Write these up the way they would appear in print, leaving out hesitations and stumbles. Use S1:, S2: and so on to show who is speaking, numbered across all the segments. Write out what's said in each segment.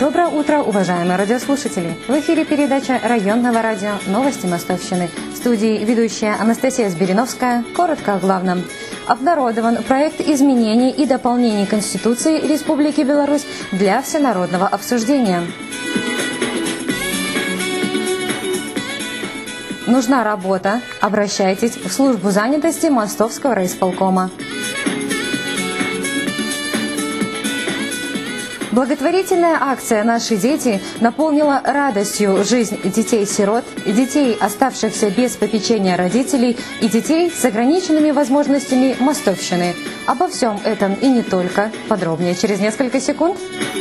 S1: Доброе утро, уважаемые радиослушатели! В эфире передача районного радио «Новости Мостовщины». В студии ведущая Анастасия Сбериновская. Коротко о главном. Обнародован проект изменений и дополнений Конституции Республики Беларусь для всенародного обсуждения. Нужна работа? Обращайтесь в службу занятости Мостовского райисполкома. Благотворительная акция «Наши дети» наполнила радостью жизнь детей-сирот, детей, оставшихся без попечения родителей, и детей с ограниченными возможностями Мостовщины. Обо всем этом и не только. Подробнее через несколько секунд.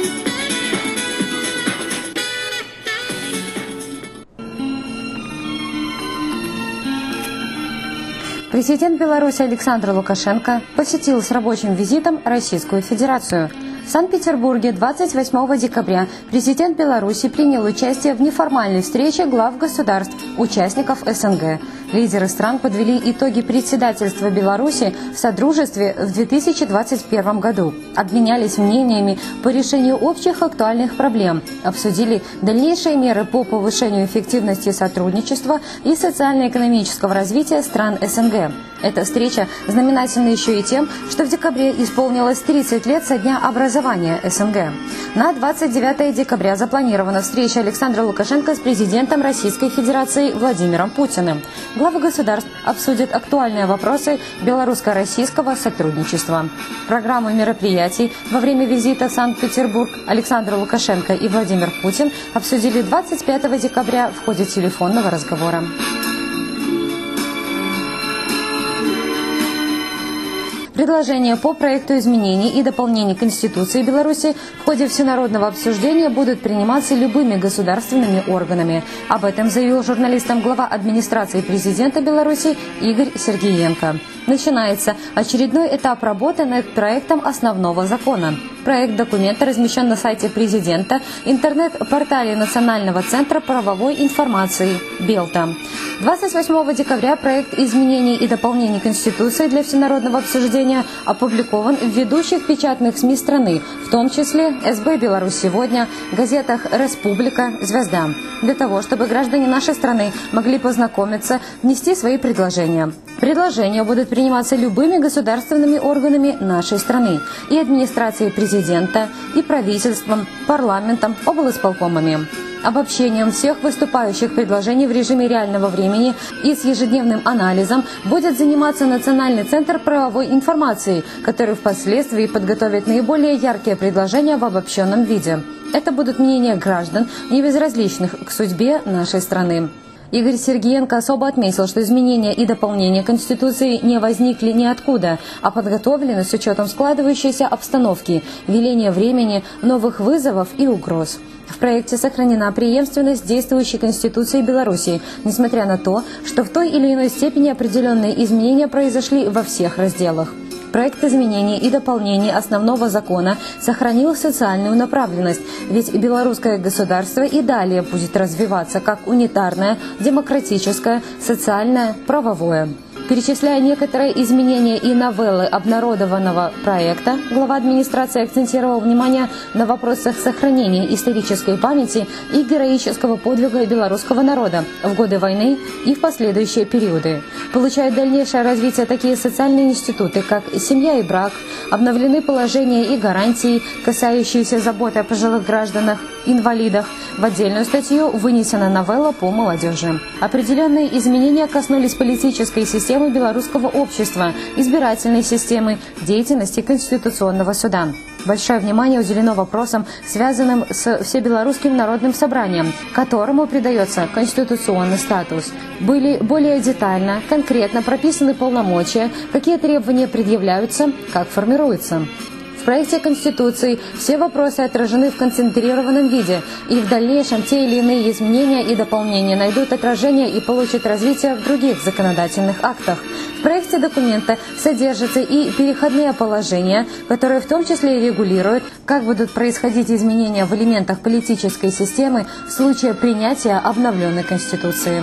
S1: Президент Беларуси Александр Лукашенко посетил с рабочим визитом Российскую Федерацию. В Санкт-Петербурге 28 декабря президент Беларуси принял участие в неформальной встрече глав государств, участников СНГ. Лидеры стран подвели итоги председательства Беларуси в Содружестве в 2021 году, обменялись мнениями по решению общих актуальных проблем, обсудили дальнейшие меры по повышению эффективности сотрудничества и социально-экономического развития стран СНГ. Эта встреча знаменательна еще и тем, что в декабре исполнилось 30 лет со дня образования СНГ. На 29 декабря запланирована встреча Александра Лукашенко с президентом Российской Федерации Владимиром Путиным. Главы государств обсудят актуальные вопросы белорусско-российского сотрудничества. Программу мероприятий во время визита в Санкт-Петербург Александр Лукашенко и Владимир Путин обсудили 25 декабря в ходе телефонного разговора. Предложения по проекту изменений и дополнений Конституции Беларуси в ходе всенародного обсуждения будут приниматься любыми государственными органами. Об этом заявил журналистам глава администрации президента Беларуси Игорь Сергеенко. Начинается очередной этап работы над проектом основного закона. Проект документа размещен на сайте президента, интернет-портале Национального центра правовой информации «Белта». 28 декабря проект изменений и дополнений Конституции для всенародного обсуждения опубликован в ведущих печатных СМИ страны, в том числе СБ «Беларусь сегодня», газетах «Республика», «Звезда», для того, чтобы граждане нашей страны могли познакомиться, внести свои предложения. Предложения будут приниматься любыми государственными органами нашей страны и администрацией президента, и правительством, парламентом, облисполкомами. Обобщением всех выступающих предложений в режиме реального времени и с ежедневным анализом будет заниматься Национальный центр правовой информации, который впоследствии подготовит наиболее яркие предложения в обобщенном виде. Это будут мнения граждан, не безразличных к судьбе нашей страны. Игорь Сергеенко особо отметил, что изменения и дополнения Конституции не возникли ниоткуда, а подготовлены с учетом складывающейся обстановки, веления времени, новых вызовов и угроз. В проекте сохранена преемственность действующей Конституции Беларуси, несмотря на то, что в той или иной степени определенные изменения произошли во всех разделах. Проект изменений и дополнений основного закона сохранил социальную направленность, ведь белорусское государство и далее будет развиваться как унитарное, демократическое, социальное, правовое. Перечисляя некоторые изменения и новеллы обнародованного проекта, глава администрации акцентировал внимание на вопросах сохранения исторической памяти и героического подвига белорусского народа в годы войны и в последующие периоды. Получают дальнейшее развитие такие социальные институты, как семья и брак, обновлены положения и гарантии, касающиеся заботы о пожилых гражданах, инвалидах. В отдельную статью вынесена новелла по молодежи. Определенные изменения коснулись политической системы белорусского общества, избирательной системы, деятельности Конституционного суда. Большое внимание уделено вопросам, связанным с Всебелорусским народным собранием, которому придается конституционный статус. Были более детально, конкретно прописаны полномочия, какие требования предъявляются, как формируются. В проекте Конституции все вопросы отражены в концентрированном виде, и в дальнейшем те или иные изменения и дополнения найдут отражение и получат развитие в других законодательных актах. В проекте документа содержатся и переходные положения, которые в том числе и регулируют, как будут происходить изменения в элементах политической системы в случае принятия обновленной Конституции.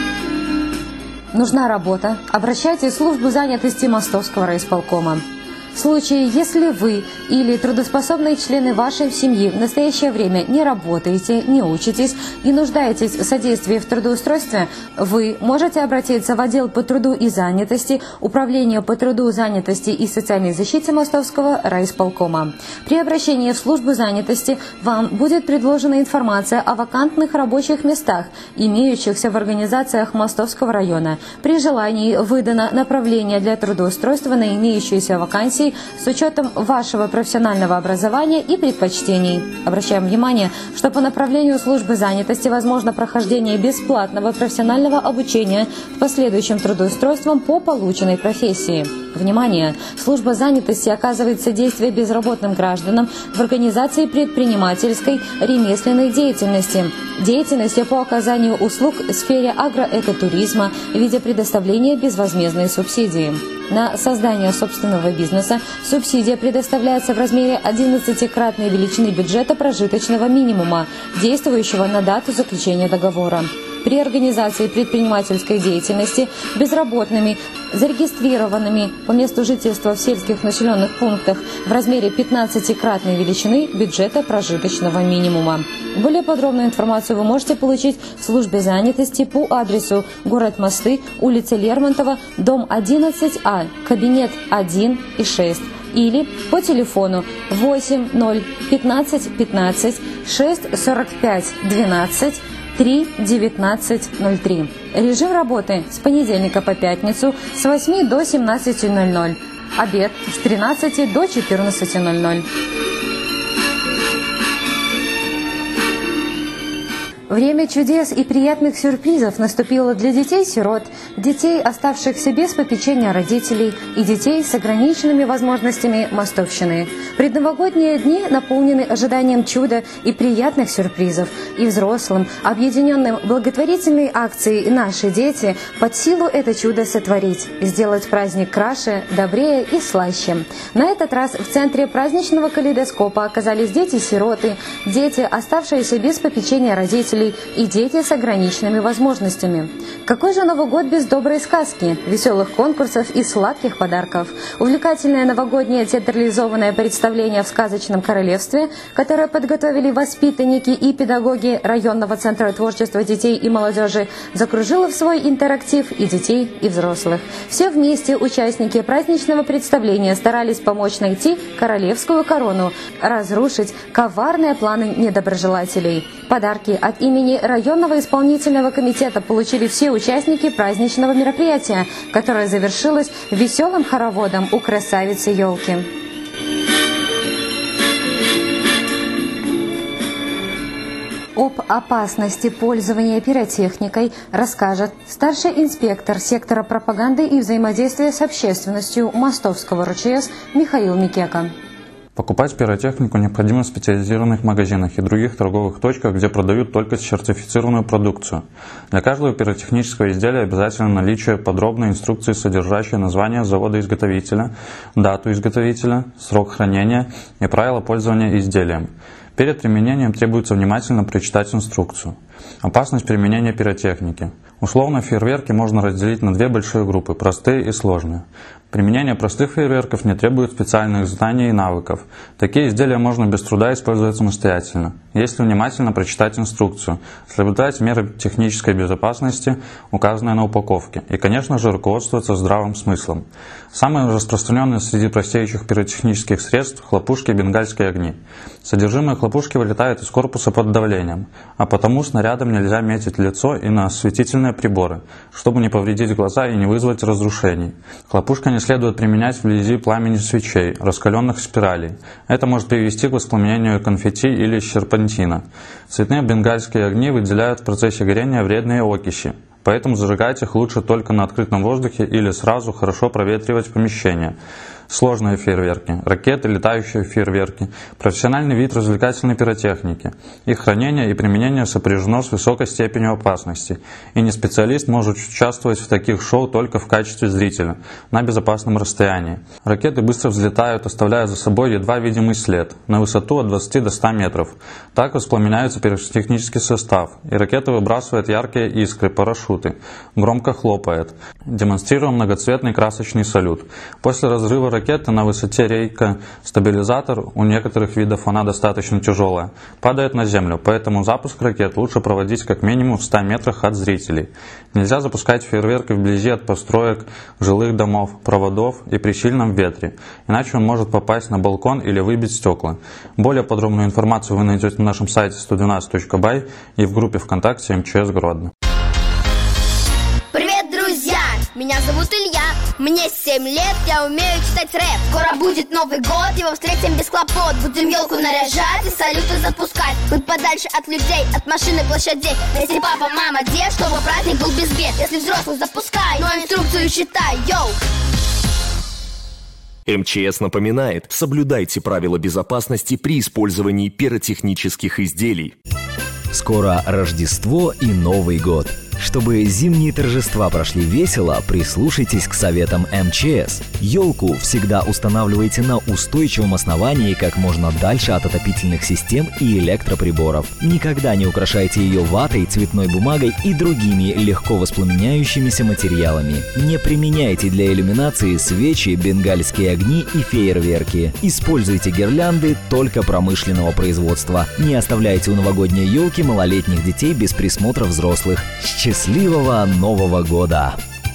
S1: Нужна работа? Обращайтесь в службу занятости Мостовского райисполкома. В случае, если вы или трудоспособные члены вашей семьи в настоящее время не работаете, не учитесь и нуждаетесь в содействии в трудоустройстве, вы можете обратиться в отдел по труду и занятости Управления по труду, занятости и социальной защите Мостовского райисполкома. При обращении в службу занятости вам будет предложена информация о вакантных рабочих местах, имеющихся в организациях Мостовского района. При желании выдано направление для трудоустройства на имеющиеся вакансии с учетом вашего профессионального образования и предпочтений. Обращаем внимание, что по направлению службы занятости возможно прохождение бесплатного профессионального обучения с последующим трудоустройством по полученной профессии. Внимание! Служба занятости оказывает содействие безработным гражданам в организации предпринимательской, ремесленной деятельности, деятельности по оказанию услуг в сфере агроэкотуризма в виде предоставления безвозмездной субсидии. На создание собственного бизнеса субсидия предоставляется в размере 11-кратной величины бюджета прожиточного минимума, действующего на дату заключения договора. При организации предпринимательской деятельности безработными, зарегистрированными по месту жительства в сельских населенных пунктах в размере 15-кратной величины бюджета прожиточного минимума. Более подробную информацию вы можете получить в службе занятости по адресу город Мосты, улица Лермонтова, дом 11А, кабинет 1 и 6. Или по телефону 8 0 15 15 6 45 12 3 1903. Режим работы с понедельника по пятницу с 8 до 17:00. Обед с 13 до 14:00. Время чудес и приятных сюрпризов наступило для детей-сирот, детей, оставшихся без попечения родителей, и детей с ограниченными возможностями мостовщины. Предновогодние дни наполнены ожиданием чуда и приятных сюрпризов, и взрослым, объединенным благотворительной акцией «Наши дети» под силу это чудо сотворить, сделать праздник краше, добрее и слаще. На этот раз в центре праздничного калейдоскопа оказались дети-сироты, дети, оставшиеся без попечения родителей, и дети с ограниченными возможностями. Какой же Новый год без доброй сказки, веселых конкурсов и сладких подарков? Увлекательное новогоднее театрализованное представление в сказочном королевстве, которое подготовили воспитанники и педагоги районного центра творчества детей и молодежи, закружило в свой интерактив и детей, и взрослых. Все вместе участники праздничного представления старались помочь найти королевскую корону, разрушить коварные планы недоброжелателей. Подарки от имени районного исполнительного комитета получили все участники праздничного мероприятия, которое завершилось веселым хороводом у красавицы елки. Об опасности пользования пиротехникой расскажет старший инспектор сектора пропаганды и взаимодействия с общественностью Мостовского РЧС Михаил Микека.
S2: Покупать пиротехнику необходимо в специализированных магазинах и других торговых точках, где продают только сертифицированную продукцию. Для каждого пиротехнического изделия обязательно наличие подробной инструкции, содержащей название завода-изготовителя, дату изготовителя, срок хранения и правила пользования изделием. Перед применением требуется внимательно прочитать инструкцию. Опасность применения пиротехники. Условно фейерверки можно разделить на две большие группы – простые и сложные. Применение простых фейерверков не требует специальных знаний и навыков. Такие изделия можно без труда использовать самостоятельно, если внимательно прочитать инструкцию, соблюдать меры технической безопасности, указанные на упаковке, и, конечно же, руководствоваться здравым смыслом. Самые распространенные среди простейших пиротехнических средств – хлопушки и бенгальские огни. Содержимое хлопушки вылетает из корпуса под давлением, а потому снарядом нельзя метить лицо и на осветительные приборы, чтобы не повредить глаза и не вызвать разрушений. Хлопушка не следует применять вблизи пламени свечей, раскаленных спиралей. Это может привести к воспламенению конфетти или серпантина. Цветные бенгальские огни выделяют в процессе горения вредные окиси, поэтому зажигать их лучше только на открытом воздухе или сразу хорошо проветривать помещение. Сложные фейерверки, ракеты, летающие фейерверки – профессиональный вид развлекательной пиротехники. Их хранение и применение сопряжено с высокой степенью опасности, и не специалист может участвовать в таких шоу только в качестве зрителя, на безопасном расстоянии. Ракеты быстро взлетают, оставляя за собой едва видимый след, на высоту от 20 до 100 метров. Так воспламеняется пиротехнический состав, и ракета выбрасывает яркие искры, парашюты, громко хлопает, демонстрируя многоцветный красочный салют. После разрыва ракеты на высоте рейка стабилизатор у некоторых видов она достаточно тяжелая, падает на землю, поэтому запуск ракет лучше проводить как минимум в 100 метрах от зрителей. Нельзя запускать фейерверки вблизи от построек, жилых домов, проводов и при сильном ветре, иначе он может попасть на балкон или выбить стекла. Более подробную информацию вы найдете на нашем сайте 112.by и в группе ВКонтакте МЧС Гродно.
S3: Привет, друзья! Меня зовут Илья, мне 7 лет, я умею читать рэп. Скоро будет Новый год, его встретим без хлопот. Будем елку наряжать и салюты запускать. Быть подальше от людей, от машин и площадей. Если папа, мама, дед, чтобы праздник был без бед. Если взрослых запускай, но инструкцию считай, йоу!
S4: МЧС напоминает, соблюдайте правила безопасности при использовании пиротехнических изделий.
S5: Скоро Рождество и Новый год. Чтобы зимние торжества прошли весело, прислушайтесь к советам МЧС. Елку всегда устанавливайте на устойчивом основании как можно дальше от отопительных систем и электроприборов. Никогда не украшайте ее ватой, цветной бумагой и другими легко воспламеняющимися материалами. Не применяйте для иллюминации свечи, бенгальские огни и фейерверки. Используйте гирлянды только промышленного производства. Не оставляйте у новогодней елки малолетних детей без присмотра взрослых. Счастливого Нового года!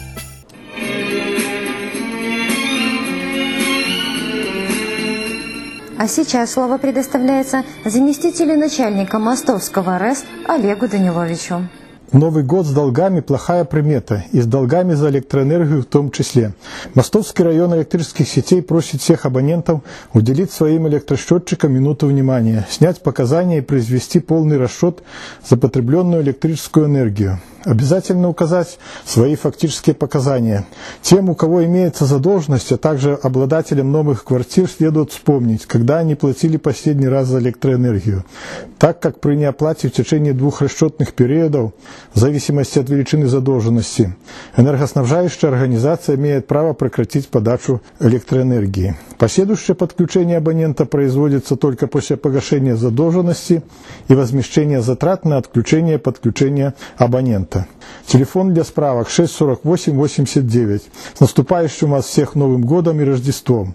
S1: А сейчас слово предоставляется заместителю начальника Мостовского РЭС Олегу Даниловичу.
S6: Новый год с долгами – плохая примета, и с долгами за электроэнергию в том числе. Мостовский район электрических сетей просит всех абонентов уделить своим электросчетчикам минуту внимания, снять показания и произвести полный расчет за потребленную электрическую энергию. Обязательно указать свои фактические показания. Тем, у кого имеется задолженность, а также обладателям новых квартир, следует вспомнить, когда они платили последний раз за электроэнергию. Так как при неоплате в течение 2 расчетных периодов, в зависимости от величины задолженности, энергоснабжающая организация имеет право прекратить подачу электроэнергии. Последующее подключение абонента производится только после погашения задолженности и возмещения затрат на отключение и подключение абонента. Телефон для справок 648-89. С наступающим вас всех Новым годом и Рождеством!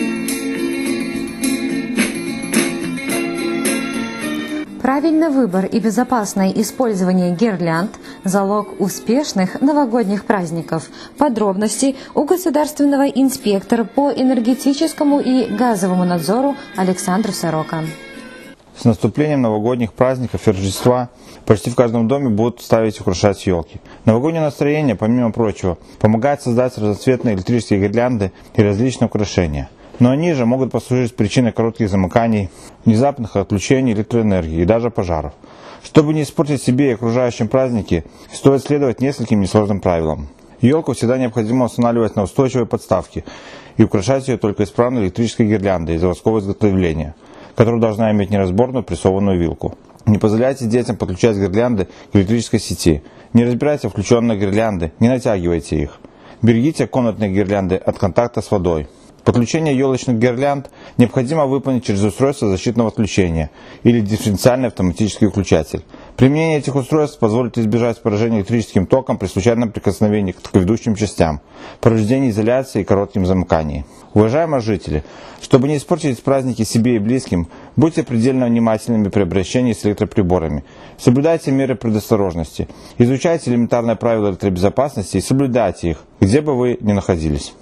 S1: Правильный выбор и безопасное использование гирлянд – залог успешных новогодних праздников. Подробности у государственного инспектора по энергетическому и газовому надзору Александра Сорока.
S7: С наступлением новогодних праздников и Рождества почти в каждом доме будут ставить и украшать елки. Новогоднее настроение, помимо прочего, помогает создать разноцветные электрические гирлянды и различные украшения. Но они же могут послужить причиной коротких замыканий, внезапных отключений электроэнергии и даже пожаров. Чтобы не испортить себе и окружающим праздники, стоит следовать нескольким несложным правилам. Елку всегда необходимо устанавливать на устойчивой подставке и украшать ее только исправной электрической гирляндой заводского изготовления, которая должна иметь неразборную прессованную вилку. Не позволяйте детям подключать гирлянды к электрической сети. Не разбирайте включенные гирлянды, не натягивайте их. Берегите комнатные гирлянды от контакта с водой. Подключение елочных гирлянд необходимо выполнить через устройство защитного отключения или дифференциальный автоматический выключатель. Применение этих устройств позволит избежать поражения электрическим током при случайном прикосновении к ведущим частям, повреждении изоляции и коротким замыкании. Уважаемые жители, чтобы не испортить праздники себе и близким, будьте предельно внимательными при обращении с электроприборами. Соблюдайте меры предосторожности, изучайте элементарные правила электробезопасности и соблюдайте их, где бы вы ни находились.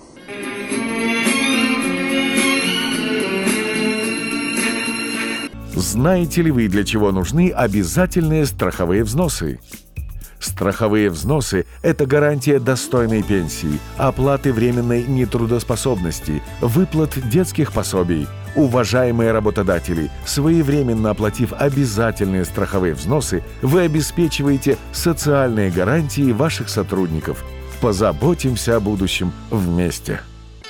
S8: Знаете ли вы, для чего нужны обязательные страховые взносы? Страховые взносы – это гарантия достойной пенсии, оплаты временной нетрудоспособности, выплат детских пособий. Уважаемые работодатели, своевременно оплатив обязательные страховые взносы, вы обеспечиваете социальные гарантии ваших сотрудников. Позаботимся о будущем вместе.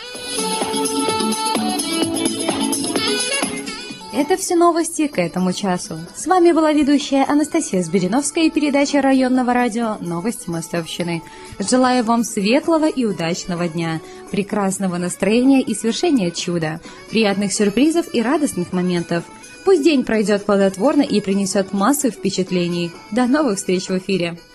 S9: Это все новости к этому часу. С вами была ведущая Анастасия Сбериновская и передача районного радио «Новости Мостовщины». Желаю вам светлого и удачного дня, прекрасного настроения и свершения чуда, приятных сюрпризов и радостных моментов. Пусть день пройдет плодотворно и принесет массу впечатлений. До новых встреч в эфире!